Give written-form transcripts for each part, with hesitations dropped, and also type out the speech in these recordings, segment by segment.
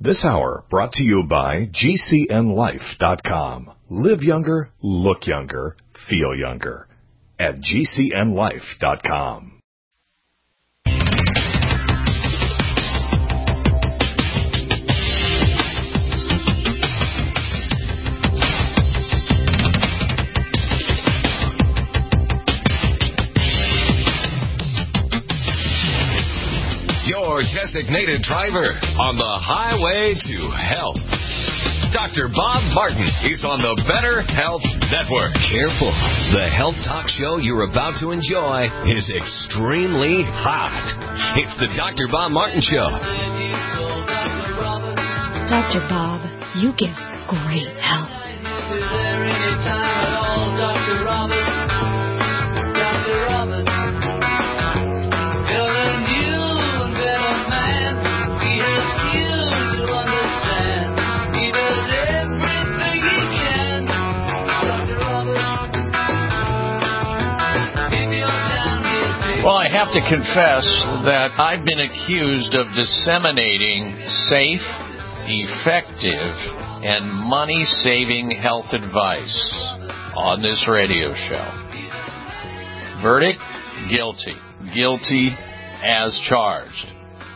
This hour brought to you by GCNLife.com. Live younger, look younger, feel younger at GCNLife.com. Your designated driver on the highway to health. Dr. Bob Martin is on the Better Health Network. Careful. The health talk show you're about to enjoy is extremely hot. It's the Dr. Bob Martin Show. Dr. Bob, you give great help. Well, I have to confess that I've been accused of disseminating safe, effective, and money-saving health advice on this radio show. Verdict? Guilty. Guilty as charged.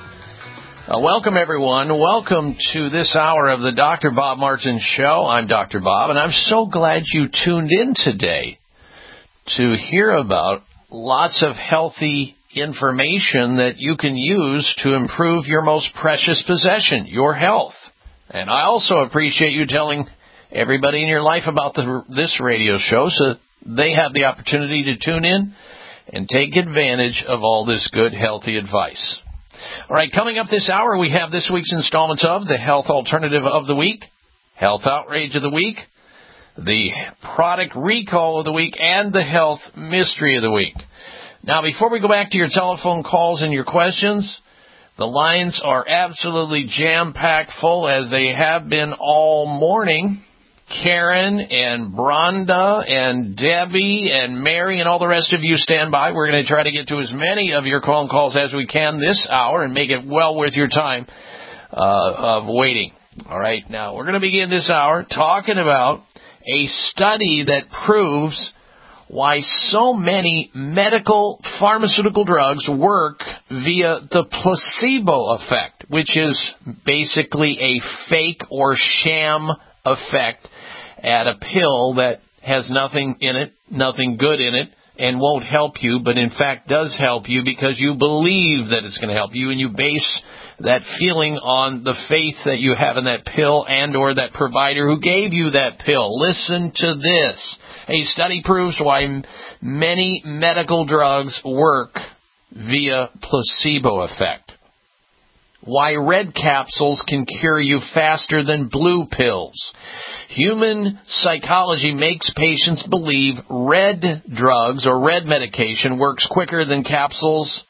Welcome, everyone. Welcome to this hour of the Dr. Bob Martin Show. I'm Dr. Bob, and I'm so glad you tuned in today to hear about lots of healthy information that you can use to improve your most precious possession, your health. And I also appreciate you telling everybody in your life about this radio show so they have the opportunity to tune in and take advantage of all this good, healthy advice. All right, coming up this hour, we have this week's installments of the Health Alternative of the Week, Health Outrage of the Week, the Product Recall of the Week, and the Health Mystery of the Week. Now, before we go back to your telephone calls and your questions, the lines are absolutely jam-packed full, as they have been all morning. Karen and Bronda and Debbie and Mary and all the rest of you stand by. We're going to try to get to as many of your phone calls as we can this hour and make it well worth your time of waiting. All right, now we're going to begin this hour talking about a study that proves why so many medical pharmaceutical drugs work via the placebo effect, which is basically a fake or sham effect at a pill that has nothing in it, nothing good in it, and won't help you, but in fact does help you because you believe that it's going to help you, and you base that feeling on the faith that you have in that pill and or that provider who gave you that pill. Listen to this. A study proves why many medical drugs work via placebo effect. Why red capsules can cure you faster than blue pills. Human psychology makes patients believe red drugs or red medication works quicker than capsules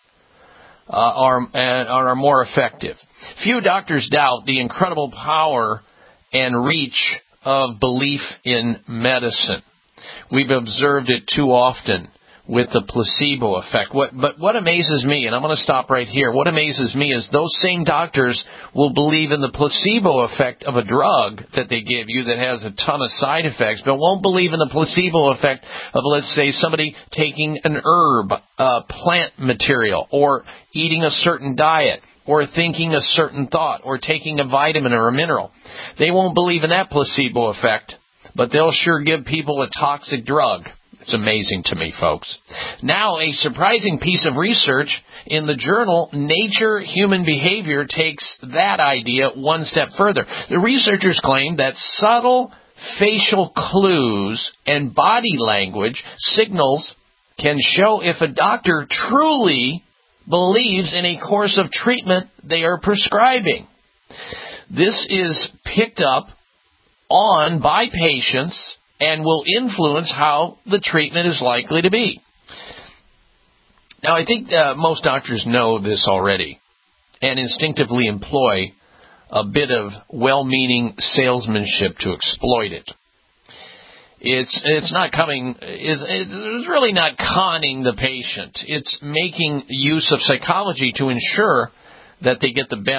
are more effective. Few doctors doubt the incredible power and reach of belief in medicine. We've observed it too often with the placebo effect. But what amazes me, and I'm going to stop right here, what amazes me is those same doctors will believe in the placebo effect of a drug that they give you that has a ton of side effects, but won't believe in the placebo effect of, let's say, somebody taking an herb, plant material, or eating a certain diet, or thinking a certain thought, or taking a vitamin or a mineral. They won't believe in that placebo effect, but they'll sure give people a toxic drug. It's amazing to me, folks. Now, a surprising piece of research in the journal Nature Human Behavior takes that idea one step further. The researchers claim that subtle facial clues and body language signals can show if a doctor truly believes in a course of treatment they are prescribing. This is picked up on by patients and will influence how the treatment is likely to be. Now, I think most doctors know this already and instinctively employ a bit of well-meaning salesmanship to exploit it. It's really not conning the patient. It's making use of psychology to ensure that they get the best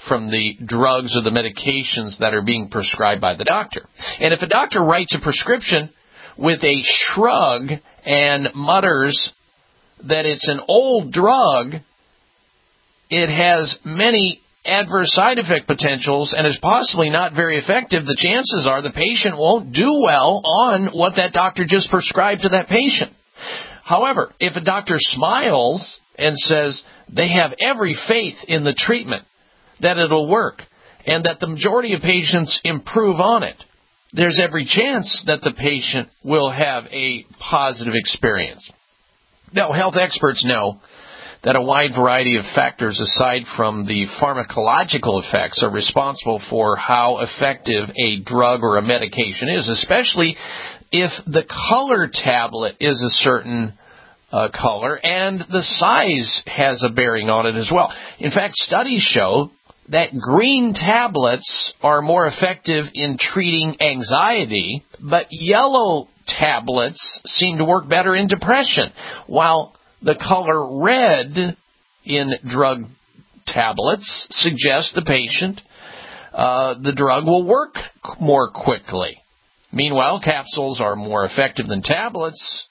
from the drugs or the medications that are being prescribed by the doctor. And if a doctor writes a prescription with a shrug and mutters that it's an old drug, it has many adverse side effect potentials and is possibly not very effective, the chances are the patient won't do well on what that doctor just prescribed to that patient. However, if a doctor smiles and says they have every faith in the treatment, that it'll work, and that the majority of patients improve on it, there's every chance that the patient will have a positive experience. Now, health experts know that a wide variety of factors aside from the pharmacological effects are responsible for how effective a drug or a medication is, especially if the color tablet is a certain color and the size has a bearing on it as well. In fact, studies show that green tablets are more effective in treating anxiety, but yellow tablets seem to work better in depression, while the color red in drug tablets suggests the patient the drug will work more quickly. Meanwhile, capsules are more effective than tablets,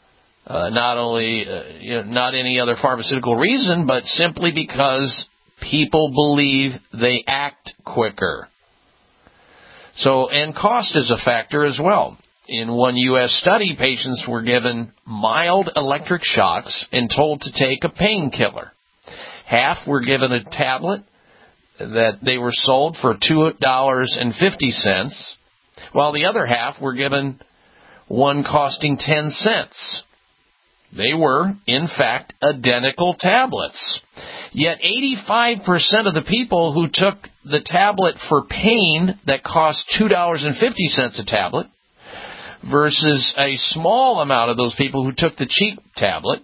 not any other pharmaceutical reason, but simply because people believe they act quicker. So, and cost is a factor as well. In one U.S. study, patients were given mild electric shocks and told to take a painkiller. Half were given a tablet that they were sold for $2.50, while the other half were given one costing 10 cents. They were, in fact, identical tablets. Yet 85% of the people who took the tablet for pain that cost $2.50 a tablet versus a small amount of those people who took the cheap tablet,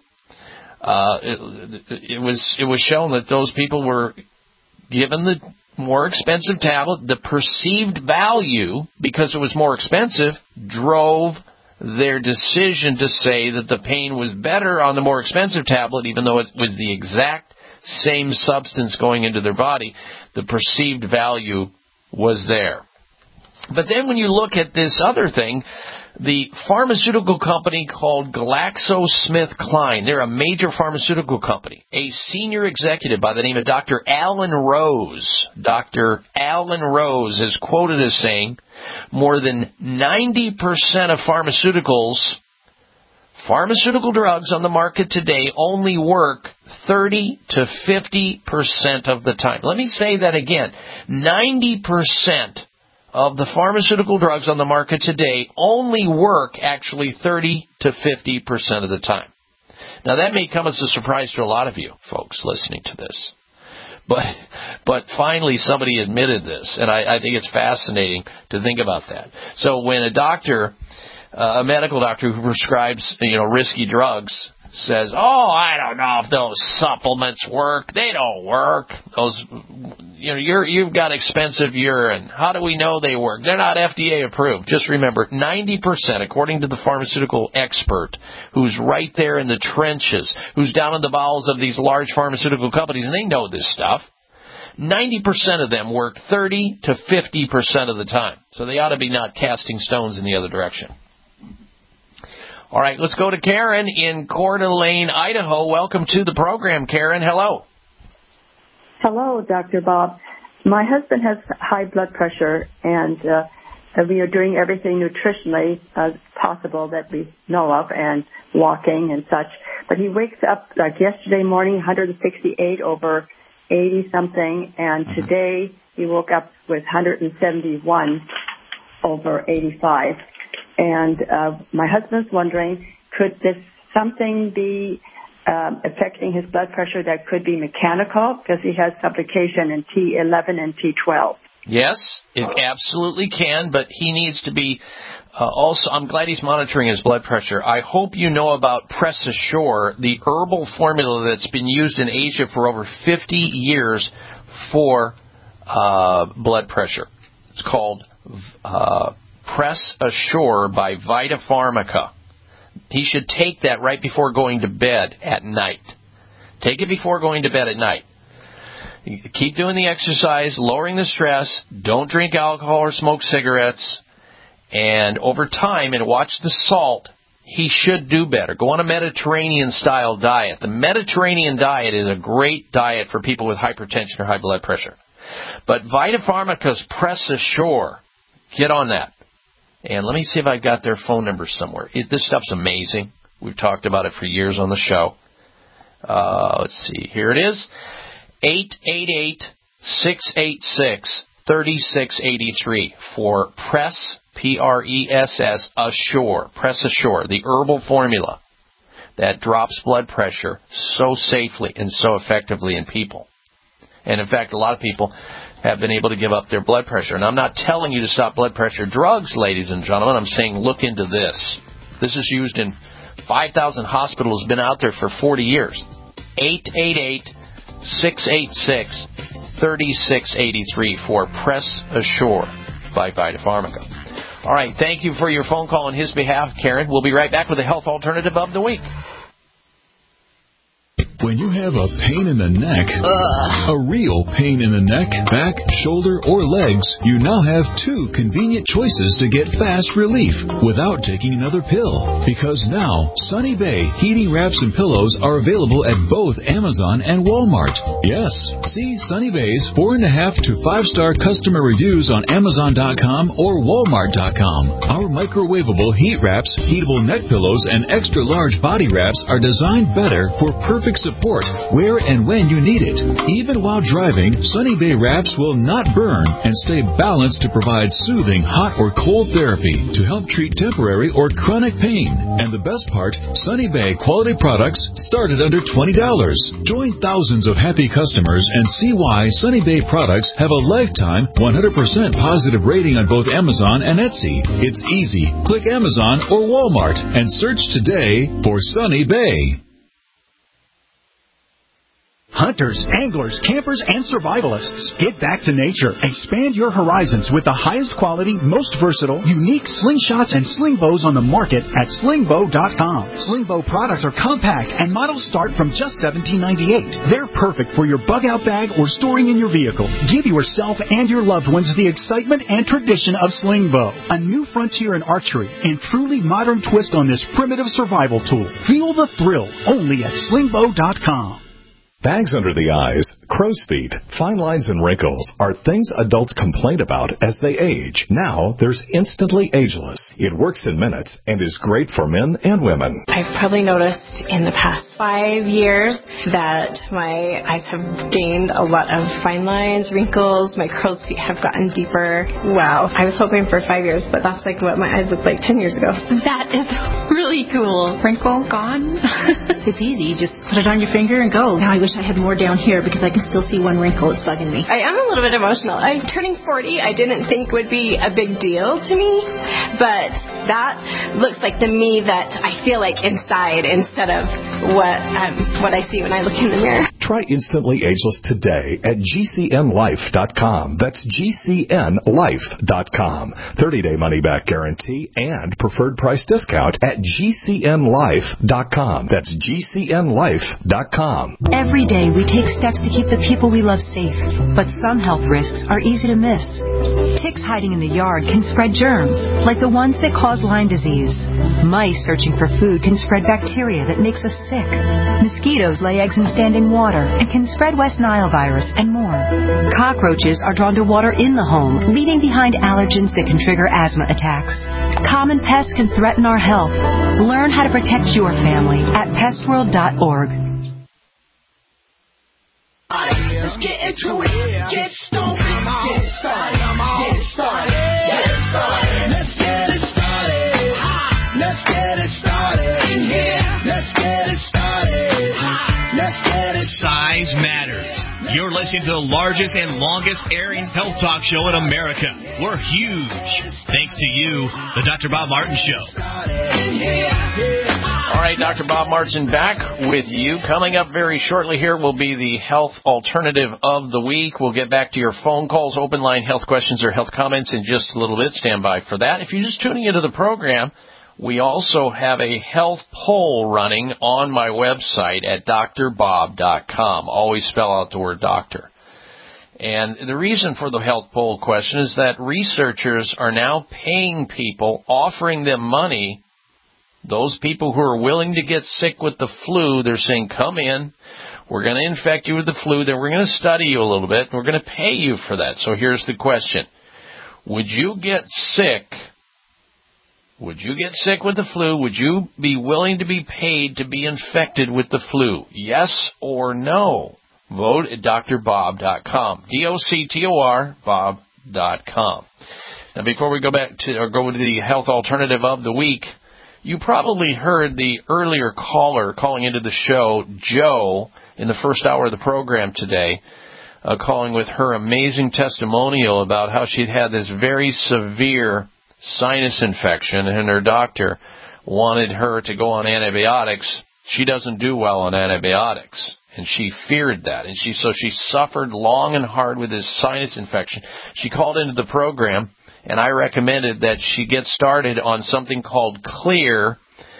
it was shown that those people were given the more expensive tablet. The perceived value, because it was more expensive, drove their decision to say that the pain was better on the more expensive tablet, even though it was the exact same substance going into their body. The perceived value was there. But then when you look at this other thing, the pharmaceutical company called GlaxoSmithKline, they're a major pharmaceutical company. A senior executive by the name of Dr. Alan Rose is quoted as saying, more than 90% of pharmaceutical drugs on the market today only work 30 to 50% of the time. Let me say that again. 90% of the pharmaceutical drugs on the market today only work actually 30 to 50% of the time. Now, that may come as a surprise to a lot of you folks listening to this. But finally, somebody admitted this, and I think it's fascinating to think about that. So when a doctor, a medical doctor who prescribes, risky drugs, says, "Oh, I don't know if those supplements work. They don't work. Those, you've got expensive urine. How do we know they work? They're not FDA approved." Just remember, 90%, according to the pharmaceutical expert, who's right there in the trenches, who's down in the bowels of these large pharmaceutical companies, and they know this stuff, 90% of them work 30 to 50% of the time. So they ought to be not casting stones in the other direction. All right, let's go to Karen in Coeur d'Alene, Idaho. Welcome to the program, Karen. Hello. Hello, Dr. Bob. My husband has high blood pressure, and we are doing everything nutritionally possible that we know of, and walking and such. But he wakes up, like yesterday morning, 168 over 80-something, and today he woke up with 171 over 85. And my husband's wondering, could this something be affecting his blood pressure that could be mechanical? Because he has supplication in T11 and T12. Yes, it absolutely can, but he needs to be also, I'm glad he's monitoring his blood pressure. I hope you know about Press Assure, the herbal formula that's been used in Asia for over 50 years for blood pressure. It's called Press Assure by Vita Pharmica. He should take that right before going to bed at night. Take it before going to bed at night. Keep doing the exercise, lowering the stress. Don't drink alcohol or smoke cigarettes. And over time, and watch the salt, he should do better. Go on a Mediterranean-style diet. The Mediterranean diet is a great diet for people with hypertension or high blood pressure. But VitaPharmaca's Press Assure, get on that. And let me see if I've got their phone number somewhere. This stuff's amazing. We've talked about it for years on the show. Let's see. Here it is. 888-686-3683 for Press, Press, Assure. Press Assure, the herbal formula that drops blood pressure so safely and so effectively in people. And in fact, a lot of people have been able to give up their blood pressure. And I'm not telling you to stop blood pressure drugs, ladies and gentlemen. I'm saying look into this. This is used in 5,000 hospitals, been out there for 40 years. 888-686-3683 for Press Assure by VitaPharmaca. All right, thank you for your phone call on his behalf, Karen. We'll be right back with the health alternative of the week. When you have a pain in the neck, a real pain in the neck, back, shoulder, or legs, you now have two convenient choices to get fast relief without taking another pill. Because now, Sunny Bay heating wraps and pillows are available at both Amazon and Walmart. Yes, see Sunny Bay's 4.5 to 5-star customer reviews on Amazon.com or Walmart.com. Our microwavable heat wraps, heatable neck pillows, and extra large body wraps are designed better for perfect support where and when you need it. Even while driving, Sunny Bay wraps will not burn and stay balanced to provide soothing hot or cold therapy to help treat temporary or chronic pain. And the best part, Sunny Bay quality products start at under $20. Join thousands of happy customers and see why Sunny Bay products have a lifetime 100% positive rating on both Amazon and Etsy. It's easy. Click Amazon or Walmart and search today for Sunny Bay. Hunters, anglers, campers, and survivalists. Get back to nature. Expand your horizons with the highest quality, most versatile, unique slingshots and sling bows on the market at slingbow.com. Slingbow products are compact and models start from just $17.98. They're perfect for your bug-out bag or storing in your vehicle. Give yourself and your loved ones the excitement and tradition of Slingbow, a new frontier in archery and truly modern twist on this primitive survival tool. Feel the thrill only at slingbow.com. Bags under the eyes, crow's feet, fine lines, and wrinkles are things adults complain about as they age. Now, there's Instantly Ageless. It works in minutes and is great for men and women. I've probably noticed in the past 5 years that my eyes have gained a lot of fine lines, wrinkles, my crow's feet have gotten deeper. Wow. I was hoping for 5 years, but that's like what my eyes looked like 10 years ago. That is really cool. Wrinkle gone? It's easy. You just put it on your finger and go. Now I wish I had more down here because I can still see one wrinkle. It's bugging me. I am a little bit emotional. I'm turning 40. I didn't think would be a big deal to me, but that looks like the me that I feel like inside instead of what I see when I look in the mirror. Try Instantly Ageless today at GCNLife.com. That's GCNLife.com. 30-day money-back guarantee and preferred price discount at GCNLife.com. That's GCNLife.com. Every day we take steps to keep the people we love safe, but some health risks are easy to miss. Ticks hiding in the yard can spread germs, like the ones that cause Lyme disease. Mice searching for food can spread bacteria that makes us sick. Mosquitoes lay eggs in standing water and can spread West Nile virus and more. Cockroaches are drawn to water in the home, leaving behind allergens that can trigger asthma attacks. Common pests can threaten our health. Learn how to protect your family at pestworld.org. Let's get into it. Get stupid. Get it started. Get it started. Get it started. Let's get it started. Let's get it started in here. Let's get it started. Let's get it started. Size matters. You're listening to the largest and longest airing health talk show in America. We're huge. Thanks to you, the Dr. Bob Martin Show. All right, Dr. Bob Martin back with you. Coming up very shortly here will be the health alternative of the week. We'll get back to your phone calls, open line health questions or health comments in just a little bit. Stand by for that. If you're just tuning into the program, we also have a health poll running on my website at drbob.com. Always spell out the word doctor. And the reason for the health poll question is that researchers are now paying people, offering them money. Those people who are willing to get sick with the flu, they're saying, come in, we're going to infect you with the flu, then we're going to study you a little bit, and we're going to pay you for that. So here's the question. Would you get sick? Would you get sick with the flu? Would you be willing to be paid to be infected with the flu? Yes or no? Vote at drbob.com. DOCTOR, Bob.com. Now, before we go to the health alternative of the week, you probably heard the earlier caller calling into the show, Joe, in the first hour of the program today, calling with her amazing testimonial about how she'd had this very severe sinus infection, and her doctor wanted her to go on antibiotics. She doesn't do well on antibiotics, and she feared that. And so she suffered long and hard with this sinus infection. She called into the program, and I recommended that she get started on something called Xlear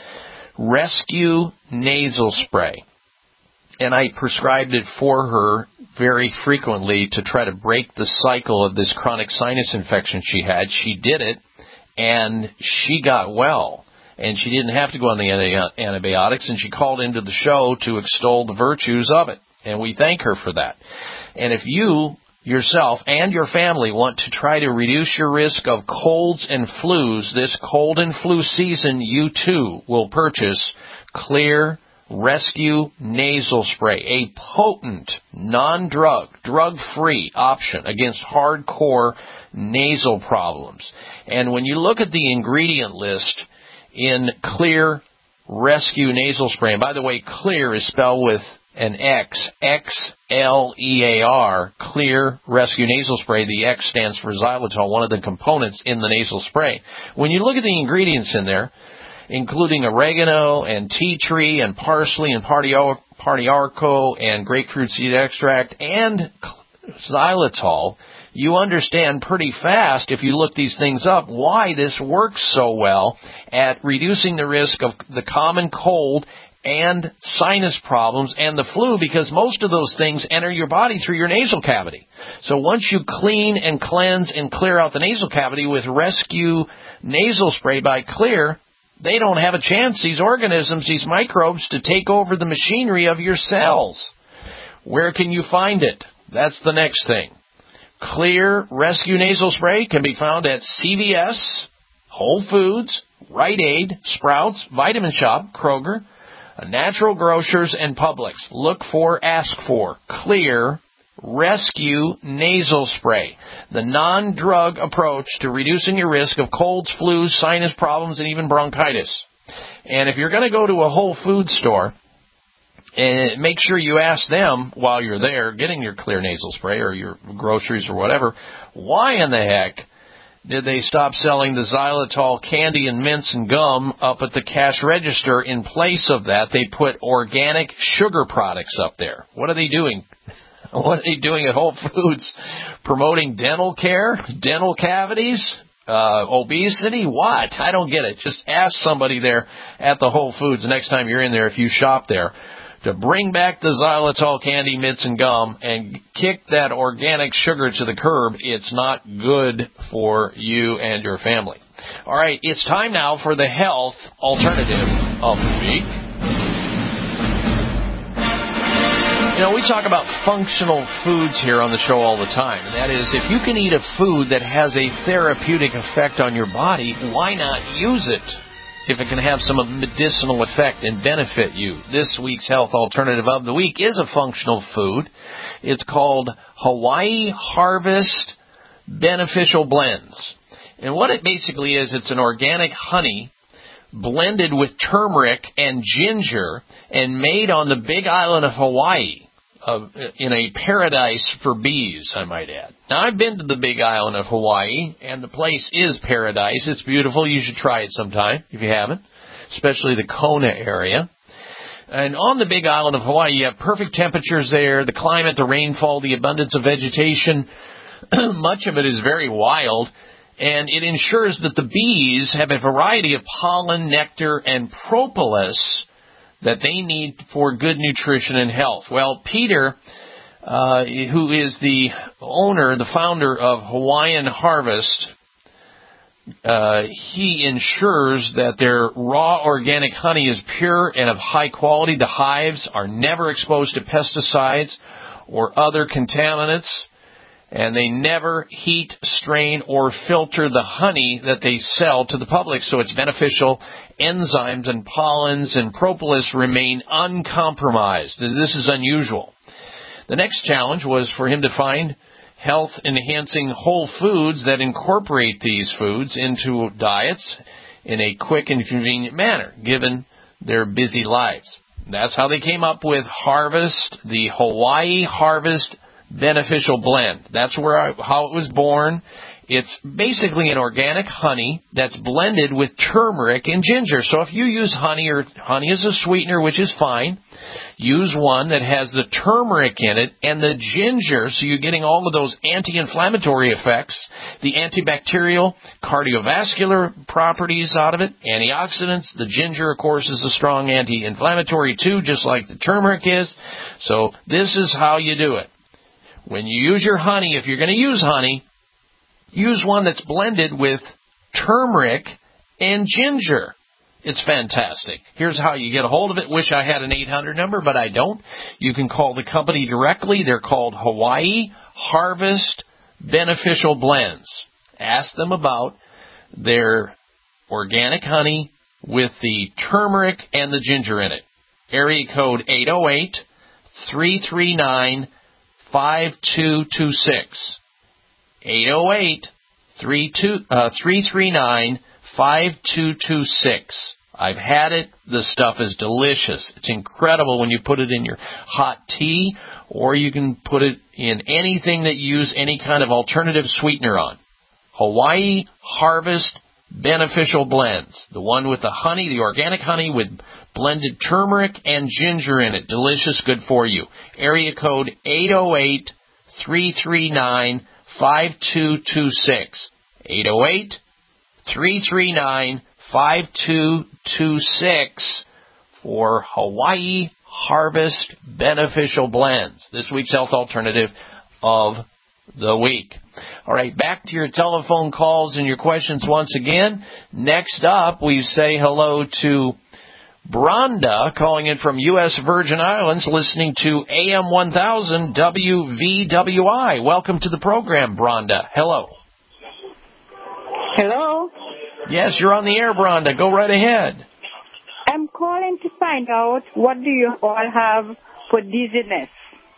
Rescue Nasal Spray. And I prescribed it for her very frequently to try to break the cycle of this chronic sinus infection she had. She did it, and she got well. And she didn't have to go on the antibiotics, and she called into the show to extol the virtues of it. And we thank her for that. And if you yourself and your family want to try to reduce your risk of colds and flus this cold and flu season, you too will purchase Xlear Rescue Nasal Spray, a potent, non-drug, drug-free option against hardcore nasal problems. And when you look at the ingredient list in Xlear Rescue Nasal Spray, and by the way, Xlear is spelled with an X, Xlear, Xlear Rescue Nasal Spray. The X stands for xylitol, one of the components in the nasal spray. When you look at the ingredients in there, including oregano and tea tree and parsley and partiarco and grapefruit seed extract and xylitol, you understand pretty fast, if you look these things up, why this works so well at reducing the risk of the common cold and sinus problems and the flu, because most of those things enter your body through your nasal cavity. So once you clean and cleanse and clear out the nasal cavity with Rescue Nasal Spray by Xlear, they don't have a chance, these organisms, these microbes, to take over the machinery of your cells. Where can you find it? That's the next thing. Xlear Rescue Nasal Spray can be found at CVS, Whole Foods, Rite Aid, Sprouts, Vitamin Shop, Kroger, Natural Grocers, and Publix. Ask for Xlear Rescue Nasal Spray, the non-drug approach to reducing your risk of colds, flus, sinus problems, and even bronchitis. And if you're going to go to a Whole Foods store, and make sure you ask them while you're there getting your Xlear Nasal Spray or your groceries or whatever, why in the heck did they stop selling the xylitol candy and mints and gum up at the cash register? In place of that, they put organic sugar products up there. What are they doing? What are they doing at Whole Foods? Promoting dental care, dental cavities, obesity? What? I don't get it. Just ask somebody there at the Whole Foods next time you're in there, if you shop there, to bring back the xylitol candy, mints, and gum and kick that organic sugar to the curb. It's not good for you and your family. All right, it's time now for the health alternative of the week. You know, we talk about functional foods here on the show all the time, and that is, if you can eat a food that has a therapeutic effect on your body, why not use it if it can have some medicinal effect and benefit you? This week's health alternative of the week is a functional food. It's called Hawaii Harvest Beneficial Blends. And what it basically is, it's an organic honey blended with turmeric and ginger and made on the Big Island of Hawaii. In a paradise for bees, I might add. Now, I've been to the Big Island of Hawaii, and the place is paradise. It's beautiful. You should try it sometime if you haven't, especially the Kona area. And on the Big Island of Hawaii, you have perfect temperatures there, the climate, the rainfall, the abundance of vegetation. Much of it is very wild, and it ensures that the bees have a variety of pollen, nectar, and propolis that they need for good nutrition and health. Well, Peter who is the founder of Hawaiian Harvest. He ensures that their raw organic honey is pure and of high quality. The hives are never exposed to pesticides or other contaminants, and they never heat, strain, or filter the honey that they sell to the public, so its beneficial enzymes and pollens and propolis remain uncompromised. This is unusual. The next challenge was for him to find health-enhancing whole foods that incorporate these foods into diets in a quick and convenient manner, given their busy lives. That's how they came up with Harvest, the Hawaii Harvest Beneficial Blend. That's how it was born. It's basically an organic honey that's blended with turmeric and ginger. So if you use honey, or honey is a sweetener, which is fine, use one that has the turmeric in it and the ginger, so you're getting all of those anti-inflammatory effects, the antibacterial, cardiovascular properties out of it, antioxidants. The ginger, of course, is a strong anti-inflammatory too, just like the turmeric is. So this is how you do it. When you use your honey, if you're going to use honey, use one that's blended with turmeric and ginger. It's fantastic. Here's how you get a hold of it. Wish I had an 800 number, but I don't. You can call the company directly. They're called Hawaii Harvest Beneficial Blends. Ask them about their organic honey with the turmeric and the ginger in it. Area code 808-339-5226. 808-339-5226. I've had it. The stuff is delicious. It's incredible when you put it in your hot tea, or you can put it in anything that you use any kind of alternative sweetener on. Hawaii Harvest Beneficial Blends. The one with the honey, the organic honey with blended turmeric and ginger in it. Delicious, good for you. Area code 808-339-5226. 808-339-5226 for Hawaii Harvest Beneficial Blends. This week's health alternative of the week. All right, back to your telephone calls and your questions once again. Next up, we say hello to Bronda, calling in from U.S. Virgin Islands, listening to AM 1000 WVWI. Welcome to the program, Bronda. Hello. Hello. Yes, you're on the air, Bronda. Go right ahead. I'm calling to find out, what do you all have for dizziness?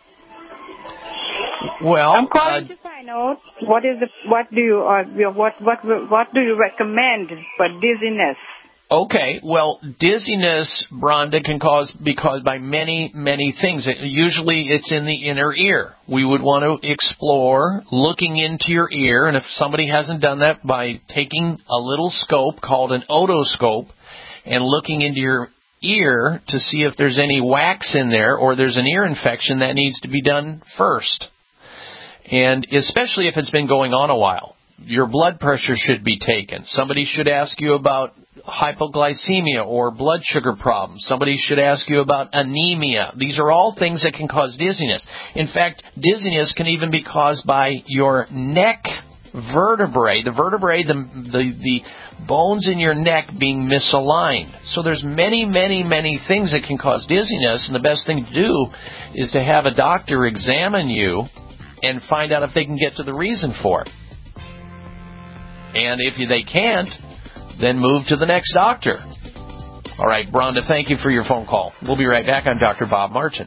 Well, I'm calling to find out what do you recommend for dizziness? Okay, well, dizziness, Bronda, can be caused by many, many things. Usually it's in the inner ear. We would want to explore looking into your ear, and if somebody hasn't done that, by taking a little scope called an otoscope and looking into your ear to see if there's any wax in there or there's an ear infection, that needs to be done first. And especially if it's been going on a while. Your blood pressure should be taken. Somebody should ask you about hypoglycemia or blood sugar problems. Somebody should ask you about anemia. These are all things that can cause dizziness. In fact, dizziness can even be caused by your neck vertebrae. The vertebrae, the bones in your neck being misaligned. So there's many, many, many things that can cause dizziness, and the best thing to do is to have a doctor examine you and find out if they can get to the reason for it. And if they can't, then move to the next doctor. All right, Bronda, thank you for your phone call. We'll be right back. I'm Dr. Bob Martin.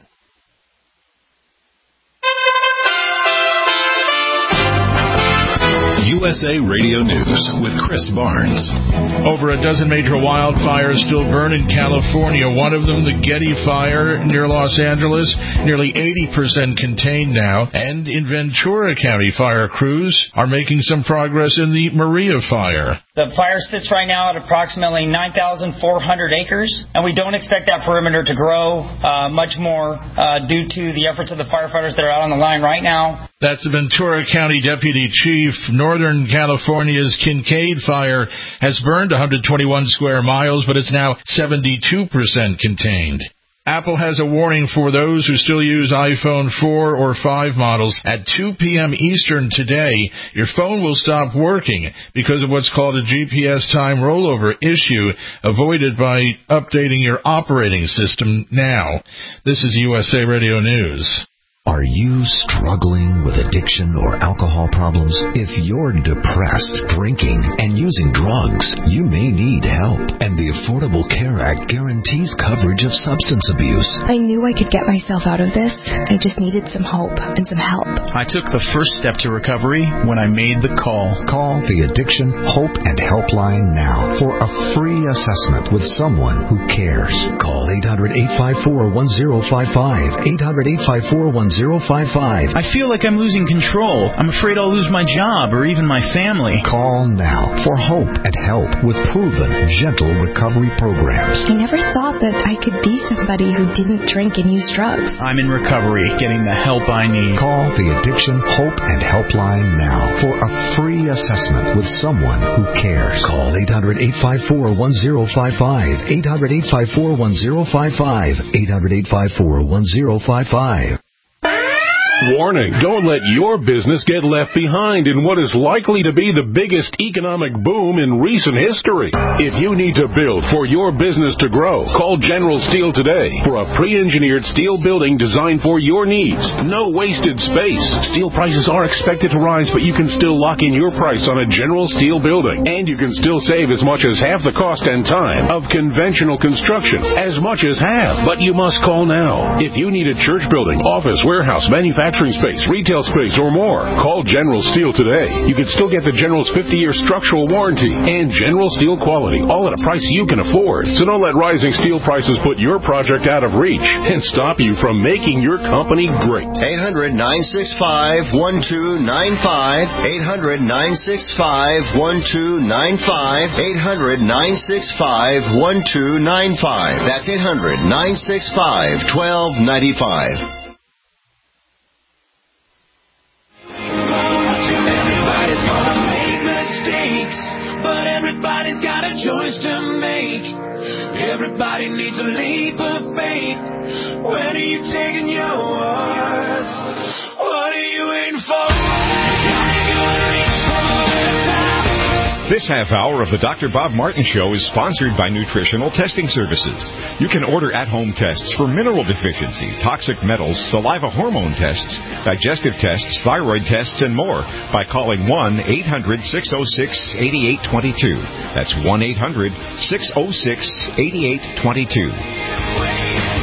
USA Radio News with Chris Barnes. Over a dozen major wildfires still burn in California. One of them, the Getty Fire near Los Angeles, nearly 80% contained now. And in Ventura County, fire crews are making some progress in the Maria Fire. The fire sits right now at approximately 9,400 acres, and we don't expect that perimeter to grow much more due to the efforts of the firefighters that are out on the line right now. That's Ventura County Deputy Chief. Northern California's Kincaid Fire has burned 121 square miles, but it's now 72% contained. Apple has a warning for those who still use iPhone 4 or 5 models. At 2 p.m. Eastern today, your phone will stop working because of what's called a GPS time rollover issue avoided by updating your operating system now. This is USA Radio News. Are you struggling with addiction or alcohol problems? If you're depressed, drinking, and using drugs, you may need help. And the Affordable Care Act guarantees coverage of substance abuse. I knew I could get myself out of this. I just needed some hope and some help. I took the first step to recovery when I made the call. Call the Addiction Hope and Helpline now for a free assessment with someone who cares. Call 800-854-1055. 800-854-1055. I feel like I'm losing control. I'm afraid I'll lose my job or even my family. Call now for hope and help with proven, gentle recovery programs. I never thought that I could be somebody who didn't drink and use drugs. I'm in recovery, getting the help I need. Call the Addiction Hope and Helpline now for a free assessment with someone who cares. Call 800-854-1055. 800-854-1055. 800-854-1055. Warning, don't let your business get left behind in what is likely to be the biggest economic boom in recent history. If you need to build for your business to grow, call General Steel today for a pre-engineered steel building designed for your needs. No wasted space. Steel prices are expected to rise, but you can still lock in your price on a General Steel building. And you can still save as much as half the cost and time of conventional construction. As much as half. But you must call now. If you need a church building, office, warehouse, manufacturing space, retail space, or more, call General Steel today. You can still get the General's 50-year structural warranty and General Steel quality, all at a price you can afford. So don't let rising steel prices put your project out of reach and stop you from making your company great. 800-965-1295. 800-965-1295. 800-965-1295. That's 800-965-1295. But everybody's got a choice to make. Everybody needs a leap of faith. When are you taking yours? What are you waiting for? This half hour of the Dr. Bob Martin Show is sponsored by Nutritional Testing Services. You can order at-home tests for mineral deficiency, toxic metals, saliva hormone tests, digestive tests, thyroid tests, and more by calling 1-800-606-8822. That's 1-800-606-8822.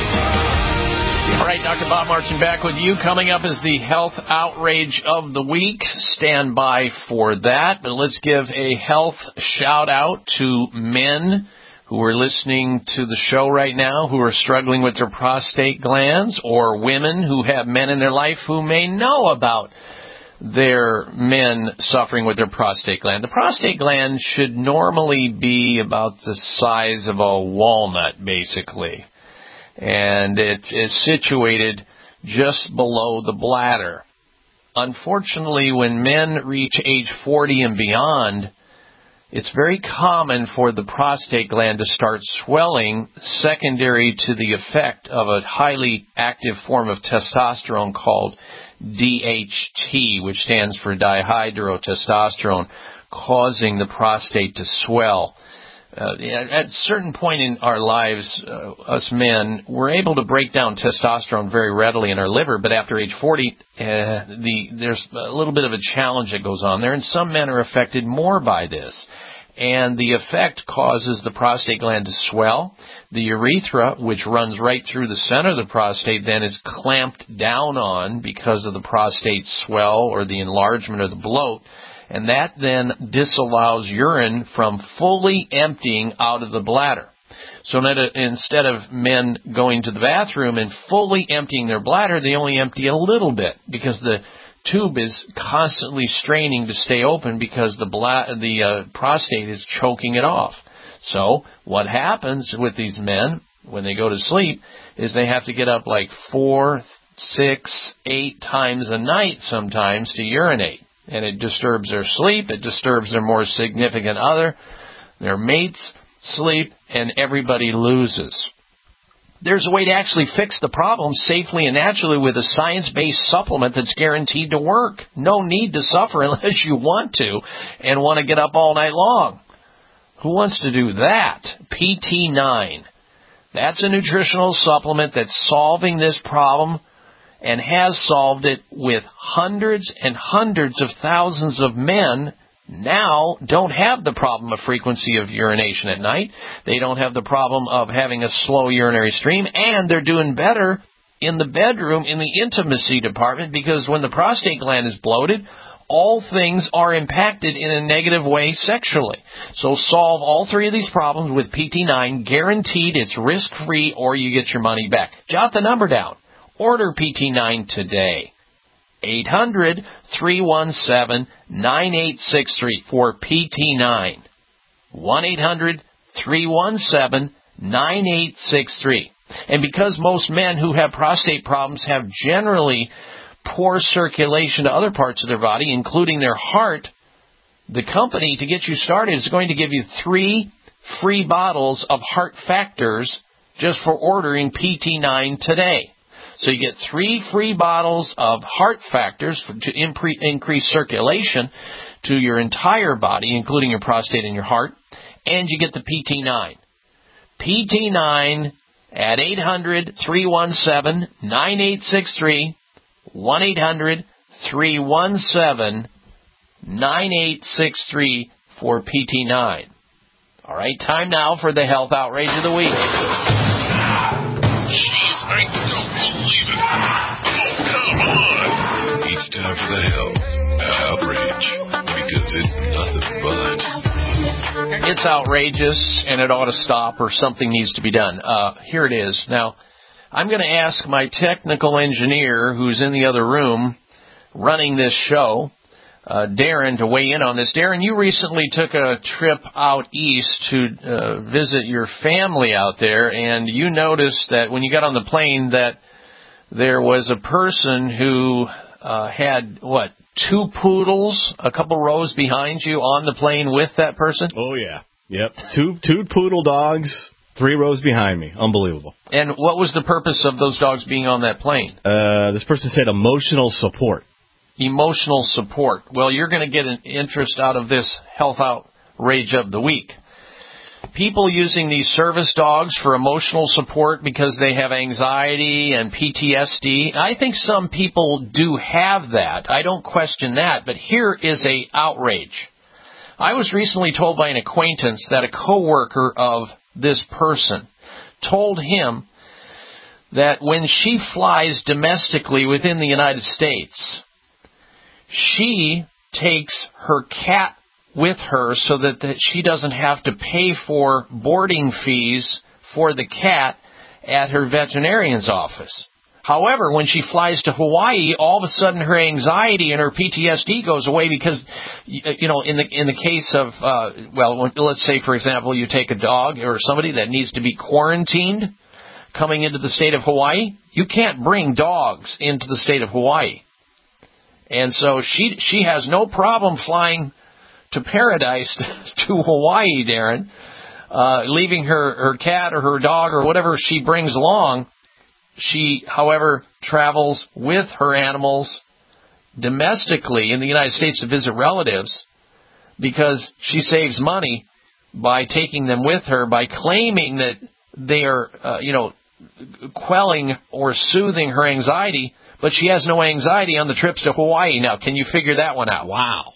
All right, Dr. Bob Martin back with you. Coming up is the health outrage of the week. Stand by for that. But let's give a health shout-out to men who are listening to the show right now who are struggling with their prostate glands, or women who have men in their life who may know about their men suffering with their prostate gland. The prostate gland should normally be about the size of a walnut, basically. And it is situated just below the bladder. Unfortunately, when men reach age 40 and beyond, it's very common for the prostate gland to start swelling secondary to the effect of a highly active form of testosterone called DHT, which stands for dihydrotestosterone, causing the prostate to swell. At a certain point in our lives, us men, we're able to break down testosterone very readily in our liver, but after age 40, there's a little bit of a challenge that goes on there, and some men are affected more by this. And the effect causes the prostate gland to swell. The urethra, which runs right through the center of the prostate, then is clamped down on because of the prostate swell or the enlargement or the bloat. And that then disallows urine from fully emptying out of the bladder. So instead of men going to the bathroom and fully emptying their bladder, they only empty a little bit because the tube is constantly straining to stay open because the prostate is choking it off. So what happens with these men when they go to sleep is they have to get up like 4, 6, 8 times a night sometimes to urinate. And it disturbs their sleep, it disturbs their more significant other, their mate's sleep, and everybody loses. there's a way to actually fix the problem safely and naturally with a science-based supplement that's guaranteed to work. No need to suffer unless you want to and want to get up all night long. Who wants to do that? PT9. That's a nutritional supplement that's solving this problem and has solved it with hundreds and hundreds of thousands of men now don't have the problem of frequency of urination at night. They don't have the problem of having a slow urinary stream, and they're doing better in the bedroom in the intimacy department because when the prostate gland is bloated, all things are impacted in a negative way sexually. So solve all three of these problems with PT9, guaranteed it's risk-free or you get your money back. Jot the number down. Order PT9 today. 800-317-9863 for PT9. 1-800-317-9863. And because most men who have prostate problems have generally poor circulation to other parts of their body, including their heart, the company, to get you started, is going to give you 3 free bottles of Heart Factors just for ordering PT9 today. So you get 3 free bottles of Heart Factors to increase circulation to your entire body, including your prostate and your heart, and you get the PT9. PT9 at 800-317-9863, 1-800-317-9863 for PT9. All right, time now for the Health Outrage of the Week. Jeez, I don't believe it. Oh, come on. It's time for the Health Outrage, because it's nothing but. It's outrageous, and it ought to stop, or something needs to be done. Here it is. Now, I'm going to ask my technical engineer, who's in the other room running this show, Darren, to weigh in on this. Darren, you recently took a trip out east to visit your family out there, and you noticed that when you got on the plane that there was a person who had, 2 poodles a couple rows behind you on the plane with that person? Oh, yeah. Yep. Two poodle dogs, 3 rows behind me. Unbelievable. And what was the purpose of those dogs being on that plane? This person said emotional support. Emotional support. Well, you're going to get an interest out of this Health Outrage of the Week. People using these service dogs for emotional support because they have anxiety and PTSD. I think some people do have that. I don't question that. But here is a outrage. I was recently told by an acquaintance that a coworker of this person told him that when she flies domestically within the United States, she takes her cat with her so that she doesn't have to pay for boarding fees for the cat at her veterinarian's office. However, when she flies to Hawaii, all of a sudden her anxiety and her PTSD goes away because, in the case of, let's say, for example, you take a dog or somebody that needs to be quarantined coming into the state of Hawaii, you can't bring dogs into the state of Hawaii. And so she has no problem flying to paradise to Hawaii, Darren, leaving her cat or her dog or whatever she brings along. She, however, travels with her animals domestically in the United States to visit relatives because she saves money by taking them with her, by claiming that they are, quelling or soothing her anxiety, but she has no anxiety on the trips to Hawaii. Now, can you figure that one out? Wow.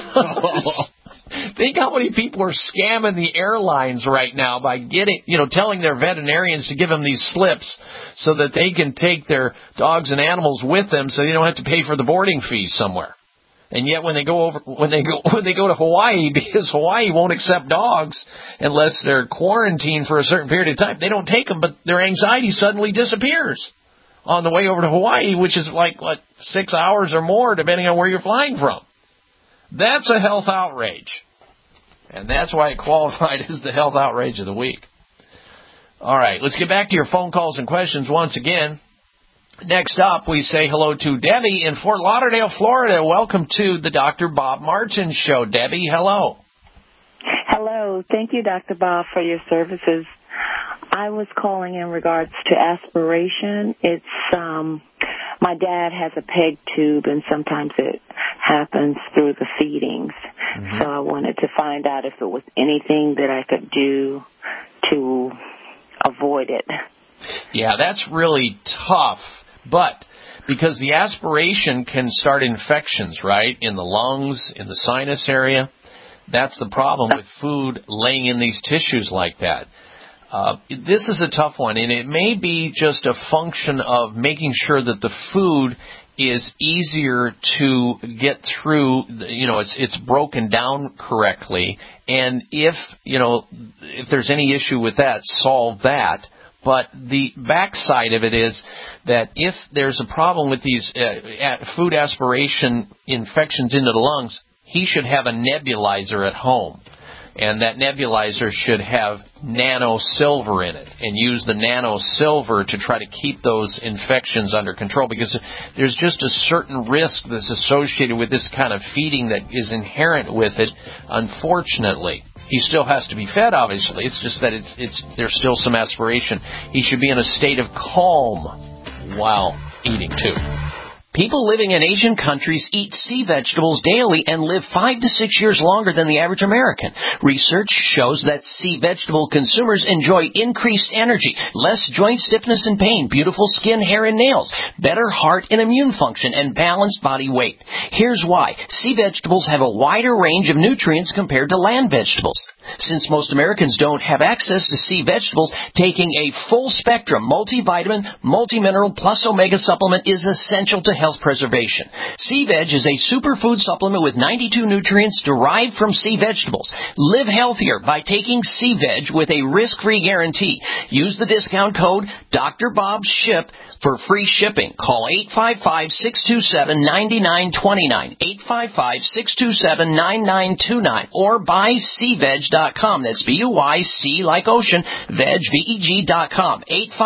Think how many people are scamming the airlines right now by telling their veterinarians to give them these slips so that they can take their dogs and animals with them so they don't have to pay for the boarding fees somewhere. And yet when they go to Hawaii, because Hawaii won't accept dogs unless they're quarantined for a certain period of time, they don't take them, but their anxiety suddenly disappears on the way over to Hawaii, which is 6 hours or more depending on where you're flying from. That's a health outrage. And that's why it qualified as the Health Outrage of the Week. All right, let's get back to your phone calls and questions once again. Next up, we say hello to Debbie in Fort Lauderdale, Florida. Welcome to the Dr. Bob Martin Show. Debbie, hello. Hello. Thank you, Dr. Bob, for your services. I was calling in regards to aspiration. It's my dad has a PEG tube, and sometimes it happens through the feedings. So I wanted to find out if it was anything that I could do to avoid it. Yeah, that's really tough, but because the aspiration can start infections, right, in the lungs, in the sinus area. That's the problem with food laying in these tissues like that. This is a tough one, and it may be just a function of making sure that the food is easier to get through, it's broken down correctly, and if there's any issue with that, solve that. But the backside of it is that if there's a problem with these food aspiration infections into the lungs, he should have a nebulizer at home. And that nebulizer should have nano-silver in it, and use the nano-silver to try to keep those infections under control, because there's just a certain risk that's associated with this kind of feeding that is inherent with it, unfortunately. He still has to be fed, obviously. It's just that there's still some aspiration. He should be in a state of calm while eating, too. People living in Asian countries eat sea vegetables daily and live 5 to 6 years longer than the average American. Research shows that sea vegetable consumers enjoy increased energy, less joint stiffness and pain, beautiful skin, hair, and nails, better heart and immune function, and balanced body weight. Here's why. Sea vegetables have a wider range of nutrients compared to land vegetables. Since most Americans don't have access to sea vegetables, taking a full-spectrum multivitamin, multimineral, plus omega supplement is essential to health preservation. Sea Veg is a superfood supplement with 92 nutrients derived from sea vegetables. Live healthier by taking Sea Veg with a risk-free guarantee. Use the discount code Dr. Bob SHIP for free shipping. Call 855-627-9929, 855-627-9929, or buy SeaVeg.com. That's B-U-Y-C like ocean, veg, V-E-G.com,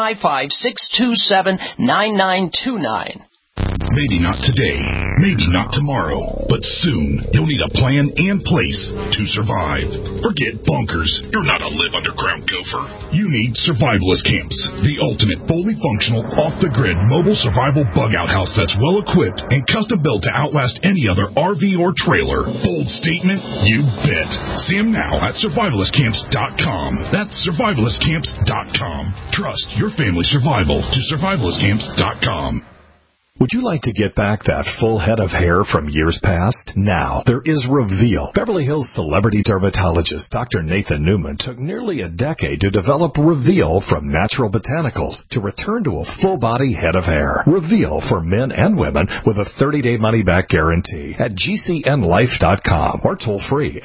855-627-9929. Maybe not today, maybe not tomorrow, but soon you'll need a plan and place to survive. Forget bunkers. You're not a live underground gopher. You need Survivalist Camps, the ultimate fully functional, off-the-grid mobile survival bug-out house that's well-equipped and custom-built to outlast any other RV or trailer. Bold statement? You bet. See them now at survivalistcamps.com. That's survivalistcamps.com. Trust your family's survival to survivalistcamps.com. Would you like to get back that full head of hair from years past? Now, there is Reveal. Beverly Hills celebrity dermatologist Dr. Nathan Newman took nearly a decade to develop Reveal from natural botanicals to return to a full-body head of hair. Reveal for men and women with a 30-day money-back guarantee at GCNlife.com or toll-free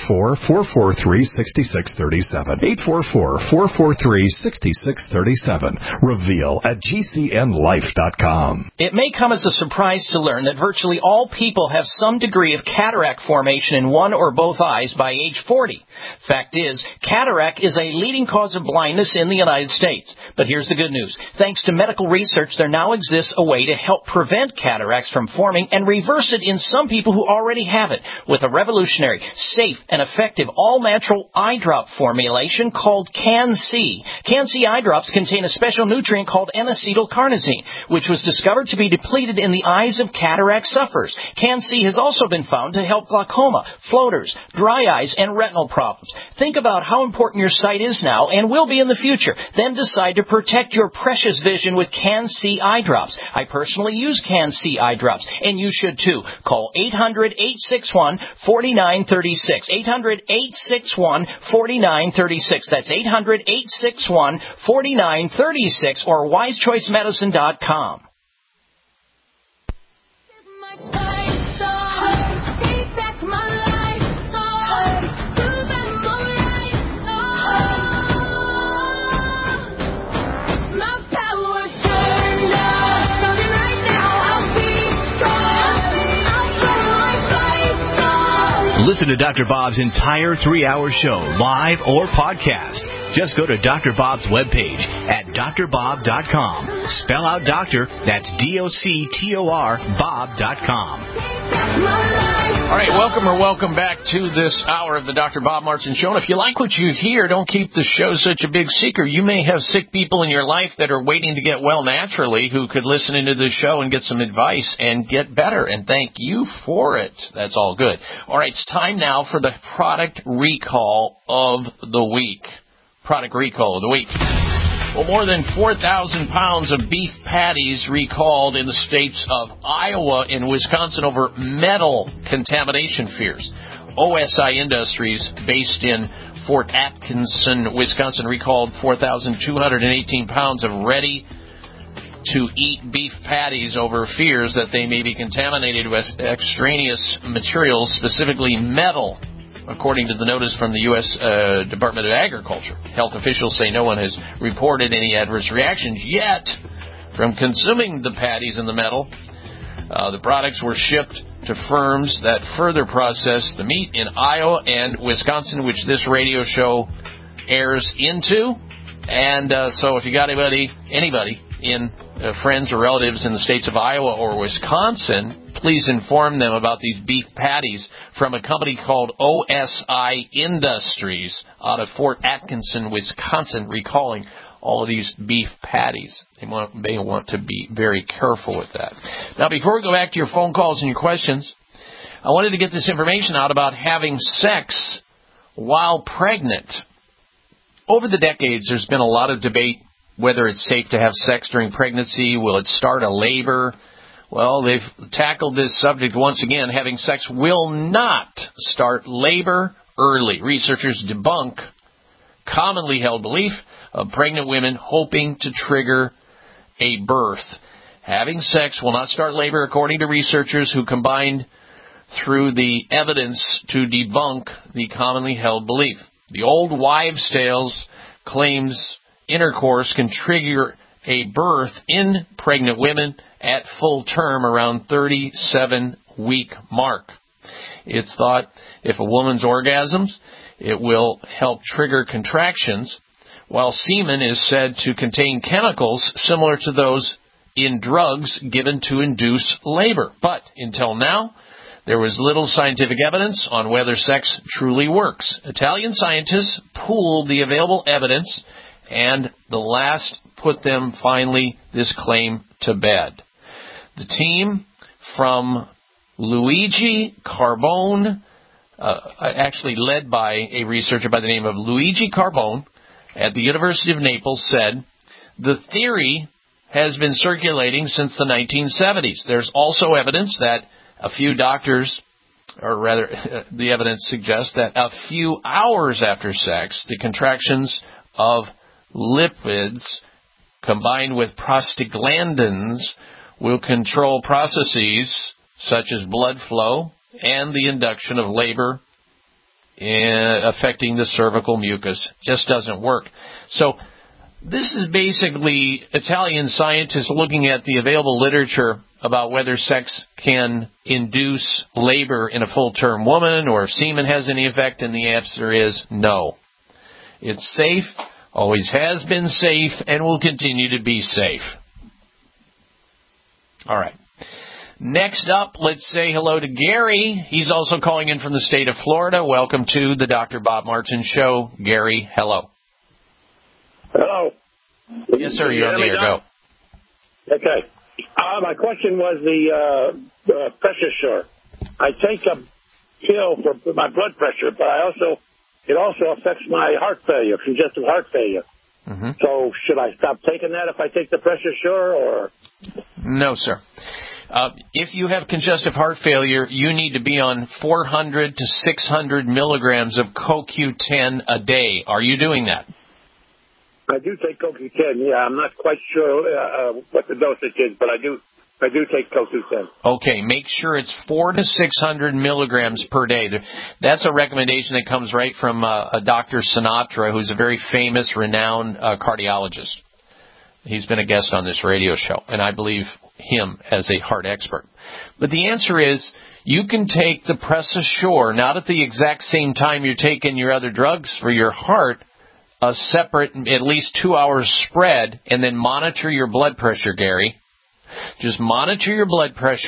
844-443-6637. 844-443-6637. Reveal at GCNlife.com. It may come as a surprise to learn that virtually all people have some degree of cataract formation in one or both eyes by age 40. Fact is, cataract is a leading cause of blindness in the United States. But here's the good news. Thanks to medical research, there now exists a way to help prevent cataracts from forming and reverse it in some people who already have it with a revolutionary, safe, and effective all-natural eye drop formulation called Can-C. Can-C eye drops contain a special nutrient called N-acetylcarnosine, which was discovered to be depleted in the eyes of cataract sufferers. Can-C has also been found to help glaucoma, floaters, dry eyes, and retinal problems. Think about how important your sight is now and will be in the future. Then decide to protect your precious vision with Can-C eye drops. I personally use Can-C eye drops, and you should too. Call 800-861-4936. 800-861-4936. That's 800-861-4936 or wisechoicemedicine.com. Listen to Dr. Bob's entire 3-hour show, live or podcast. Just go to Dr. Bob's webpage at drbob.com. Spell out doctor, that's DOCTOR, Bob.com. All right, welcome back to this hour of the Dr. Bob Martin Show. And if you like what you hear, don't keep the show such a big secret. You may have sick people in your life that are waiting to get well naturally who could listen into this show and get some advice and get better. And thank you for it. That's all good. All right, it's time now for the product recall of the week. Product recall of the week. Well, more than 4,000 pounds of beef patties recalled in the states of Iowa and Wisconsin over metal contamination fears. OSI Industries, based in Fort Atkinson, Wisconsin, recalled 4,218 pounds of ready-to-eat beef patties over fears that they may be contaminated with extraneous materials, specifically metal. According to the notice from the U.S. Department of Agriculture, health officials say no one has reported any adverse reactions yet from consuming the patties and the metal. The products were shipped to firms that further process the meat in Iowa and Wisconsin, which this radio show airs into. And so if you got anybody in friends or relatives in the states of Iowa or Wisconsin, please inform them about these beef patties from a company called OSI Industries out of Fort Atkinson, Wisconsin, recalling all of these beef patties. They may want to be very careful with that. Now, before we go back to your phone calls and your questions, I wanted to get this information out about having sex while pregnant. Over the decades, there's been a lot of debate whether it's safe to have sex during pregnancy. Will it start a labor? Well, they've tackled this subject once again. Having sex will not start labor early. Researchers debunk commonly held belief of pregnant women hoping to trigger a birth. Having sex will not start labor, according to researchers who combined through the evidence to debunk the commonly held belief. The old wives' tales claims intercourse can trigger a birth in pregnant women at full term around 37-week mark. It's thought if a woman's orgasms, it will help trigger contractions, while semen is said to contain chemicals similar to those in drugs given to induce labor. But until now, there was little scientific evidence on whether sex truly works. Italian scientists pooled the available evidence, and the last put them finally this claim to bed. The team from Luigi Carbone, actually led by a researcher by the name of Luigi Carbone at the University of Naples, said, the theory has been circulating since the 1970s. There's also evidence that a few doctors, or rather, the evidence suggests that a few hours after sex, the contractions of lipids combined with prostaglandins will control processes such as blood flow and the induction of labor affecting the cervical mucus. Just doesn't work. So this is basically Italian scientists looking at the available literature about whether sex can induce labor in a full-term woman or if semen has any effect, and the answer is no. It's safe, always has been safe, and will continue to be safe. All right. Next up, let's say hello to Gary. He's also calling in from the state of Florida. Welcome to the Dr. Bob Martin Show. Gary, hello. Hello. Yes, sir. You're on the air. Go. Okay. My question was the pressure sure. I take a pill for my blood pressure, but it also affects my heart failure, congestive heart failure. Mm-hmm. So should I stop taking that if I take the pressure sure, or? No, sir. If you have congestive heart failure, you need to be on 400 to 600 milligrams of CoQ10 a day. Are you doing that? I do take CoQ10. Yeah, I'm not quite sure what the dosage is, but I do take CoQ10. Okay, make sure it's 400 to 600 milligrams per day. That's a recommendation that comes right from a Dr. Sinatra, who's a very famous, renowned cardiologist. He's been a guest on this radio show, and I believe him as a heart expert. But the answer is, you can take the PressAssure, not at the exact same time you're taking your other drugs for your heart, a separate, at least 2 hours spread, and then monitor your blood pressure, Gary. Just monitor your blood pressure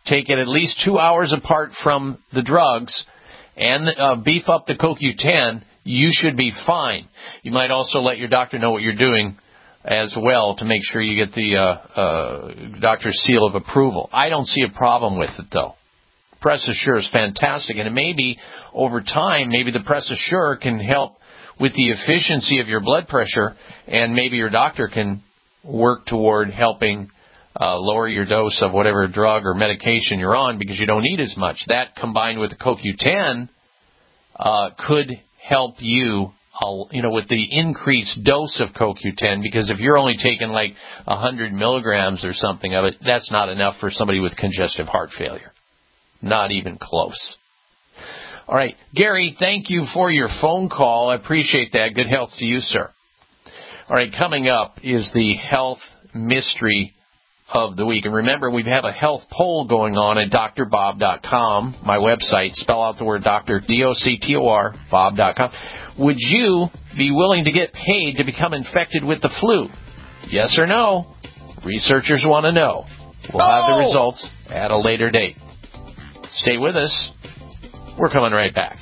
take it at least 2 hours apart from the drugs, and beef up the CoQ10, you should be fine. You might also let your doctor know what you're doing as well to make sure you get the doctor's seal of approval. I don't see a problem with it, though. Press Assure is fantastic, and it may be over time, maybe the Press Assure can help with the efficiency of your blood pressure, and maybe your doctor can work toward helping lower your dose of whatever drug or medication you're on because you don't need as much. That combined with the CoQ10 could help you, with the increased dose of CoQ10, because if you're only taking like 100 milligrams or something of it, that's not enough for somebody with congestive heart failure. Not even close. All right, Gary, thank you for your phone call. I appreciate that. Good health to you, sir. All right, coming up is the health mystery of the week. And remember, we have a health poll going on at drbob.com, my website. Spell out the word doctor, D-O-C-T-O-R, bob.com. Would you be willing to get paid to become infected with the flu? Yes or no? Researchers want to know. We'll have the results at a later date. Stay with us. We're coming right back.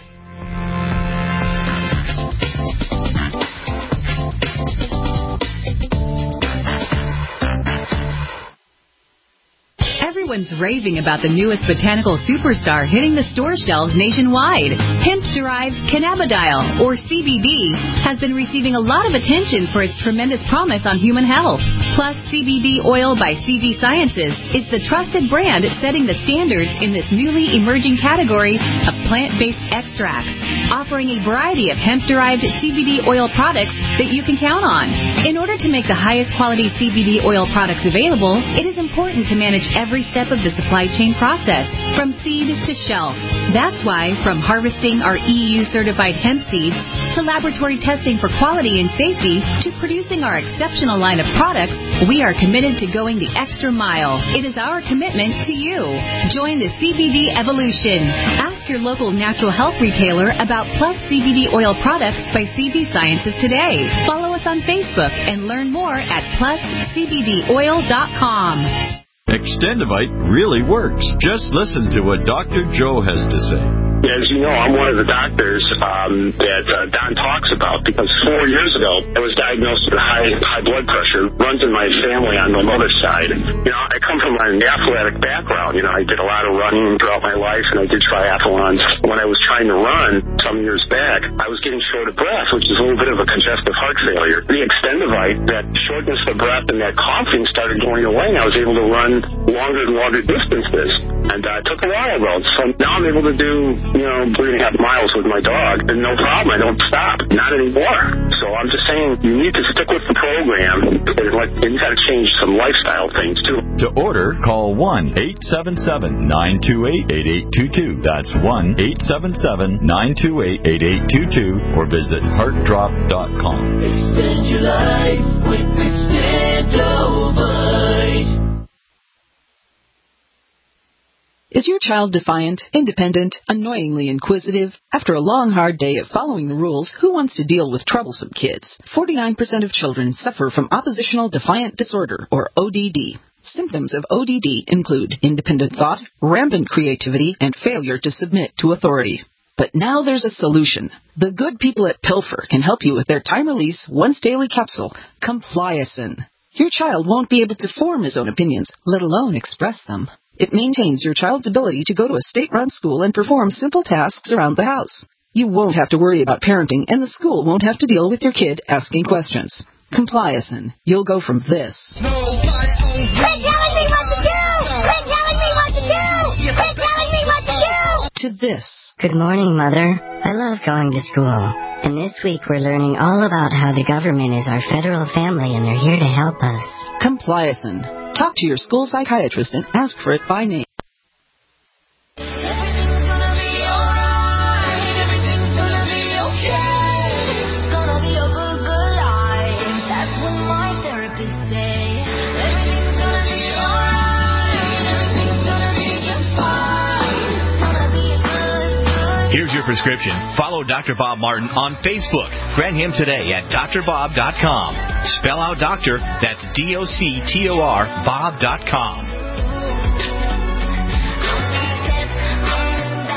Everyone's raving about the newest botanical superstar hitting the store shelves nationwide. Hemp-derived cannabidiol, or CBD, has been receiving a lot of attention for its tremendous promise on human health. Plus, CBD oil by CV Sciences is the trusted brand setting the standards in this newly emerging category of plant-based extracts, offering a variety of hemp-derived CBD oil products that you can count on. In order to make the highest quality CBD oil products available, it is important to manage every step of the supply chain process, from seed to shelf. That's why, from harvesting our EU-certified hemp seeds, to laboratory testing for quality and safety, to producing our exceptional line of products, we are committed to going the extra mile. It is our commitment to you. Join the CBD evolution. Ask your local natural health retailer about Plus CBD oil products by CV Sciences today. Follow us on Facebook and learn more at pluscbdoil.com. Extendivite really works. Just listen to what Dr. Joe has to say. As you know, I'm one of the doctors that Don talks about, because 4 years ago I was diagnosed with high blood pressure. Runs in my family on my mother's side. I come from an athletic background. I did a lot of running throughout my life, and I did triathlons. When I was trying to run some years back, I was getting short of breath, which is a little bit of a congestive heart failure. The Extendivite, that shortness of breath and that coughing started going away, and I was able to run longer and longer distances. And it took a while, though. So now I'm able to do 3.5 miles with my dog, and no problem. I don't stop. Not anymore. So I'm just saying, you need to stick with the program, and you got to change some lifestyle things, too. To order, call 1-877-928-8822. That's 1-877-928-8822, or visit heartdrop.com. Extend your life with Extendovite. Is your child defiant, independent, annoyingly inquisitive? After a long, hard day of following the rules, who wants to deal with troublesome kids? 49% of children suffer from oppositional defiant disorder, or ODD. Symptoms of ODD include independent thought, rampant creativity, and failure to submit to authority. But now there's a solution. The good people at Pilfer can help you with their time-release, once-daily capsule, Compliacin. Your child won't be able to form his own opinions, let alone express them. It maintains your child's ability to go to a state-run school and perform simple tasks around the house. You won't have to worry about parenting, and the school won't have to deal with your kid asking questions. Compliacin. You'll go from this. Quit telling me what to do! Quit telling me what to do! Quit telling me what to do! To this. Good morning, Mother. I love going to school. And this week we're learning all about how the government is our federal family, and they're here to help us. Compliacin. Talk to your school psychiatrist and ask for it by name. Here's your prescription. Follow Dr. Bob Martin on Facebook. Grant him today at drbob.com. Spell out doctor, that's D-O-C-T-O-R, bob.com.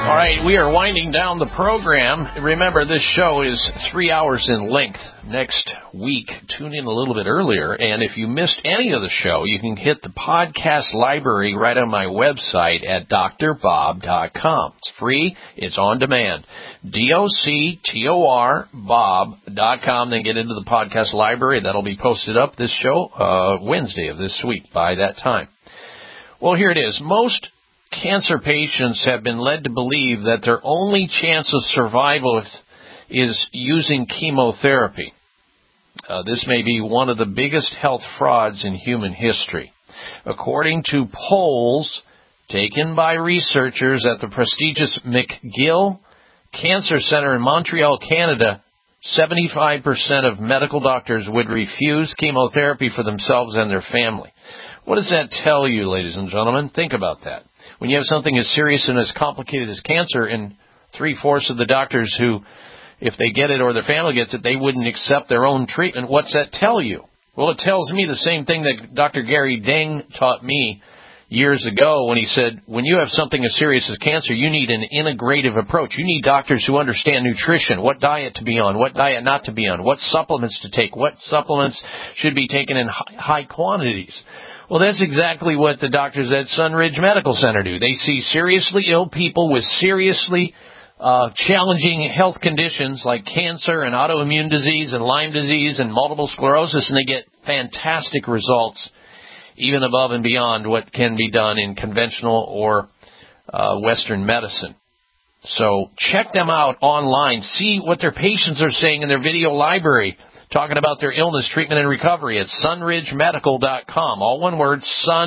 All right, we are winding down the program. Remember, this show is 3 hours in length. Next week, tune in a little bit earlier. And if you missed any of the show, you can hit the podcast library right on my website at drbob.com. It's free. It's on demand. DOCTOR Bob.com. Then get into the podcast library. That'll be posted up this show Wednesday of this week by that time. Well, here it is. Most cancer patients have been led to believe that their only chance of survival is using chemotherapy. This may be one of the biggest health frauds in human history. According to polls taken by researchers at the prestigious McGill Cancer Center in Montreal, Canada, 75% of medical doctors would refuse chemotherapy for themselves and their family. What does that tell you, ladies and gentlemen? Think about that. When you have something as serious and as complicated as cancer, and 3/4 of the doctors who, if they get it or their family gets it, they wouldn't accept their own treatment, what's that tell you? Well, it tells me the same thing that Dr. Gary Deng taught me years ago when he said, when you have something as serious as cancer, you need an integrative approach. You need doctors who understand nutrition, what diet to be on, what diet not to be on, what supplements to take, what supplements should be taken in high quantities. Well, that's exactly what the doctors at Sunridge Medical Center do. They see seriously ill people with seriously challenging health conditions like cancer and autoimmune disease and Lyme disease and multiple sclerosis, and they get fantastic results, even above and beyond what can be done in conventional or Western medicine. So check them out online. See what their patients are saying in their video library, talking about their illness, treatment, and recovery at sunridgemedical.com. All one word,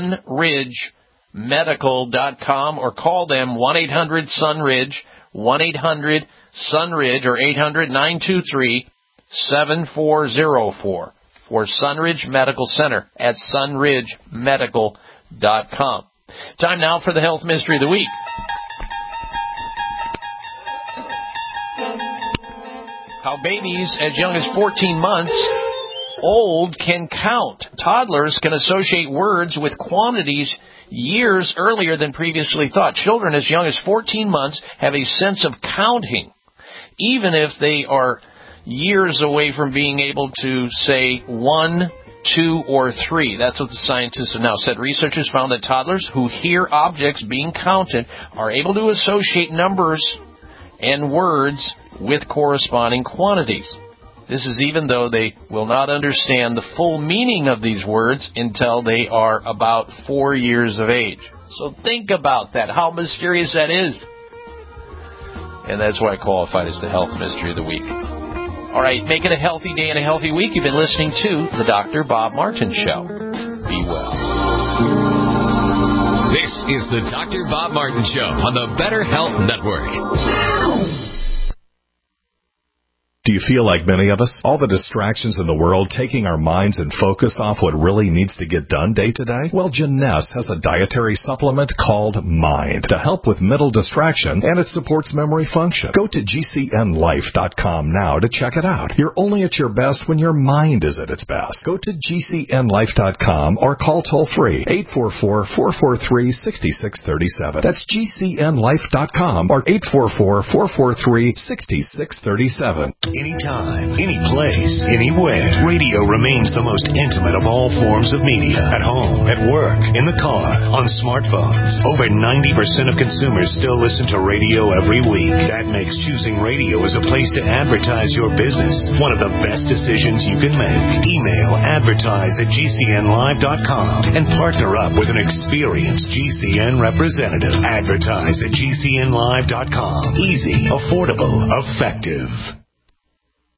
sunridgemedical.com, or call them 1-800-SUNRIDGE, 1-800-SUNRIDGE, or 800-923-7404 for Sunridge Medical Center at sunridgemedical.com. Time now for the Health Mystery of the Week. How babies as young as 14 months old can count. Toddlers can associate words with quantities years earlier than previously thought. Children as young as 14 months have a sense of counting, even if they are years away from being able to say 1, 2, or 3. That's what the scientists have now said. Researchers found that toddlers who hear objects being counted are able to associate numbers and words with corresponding quantities. This is even though they will not understand the full meaning of these words until they are about 4 years of age. So think about that, how mysterious that is. And that's why I qualified as the Health Mystery of the Week. All right, make it a healthy day and a healthy week. You've been listening to the Dr. Bob Martin Show. Be well. This is the Dr. Bob Martin Show on the Better Health Network. Do you feel like many of us? All the distractions in the world taking our minds and focus off what really needs to get done day to day? Well, Jeunesse has a dietary supplement called Mind to help with mental distraction, and it supports memory function. Go to GCNlife.com now to check it out. You're only at your best when your mind is at its best. Go to GCNlife.com or call toll-free 844-443-6637. That's GCNlife.com or 844-443-6637. Anytime, any place, anywhere. Radio remains the most intimate of all forms of media. At home, at work, in the car, on smartphones. Over 90% of consumers still listen to radio every week. That makes choosing radio as a place to advertise your business one of the best decisions you can make. Email advertise@gcnlive.com and partner up with an experienced GCN representative. Advertise@gcnlive.com. Easy, affordable, effective.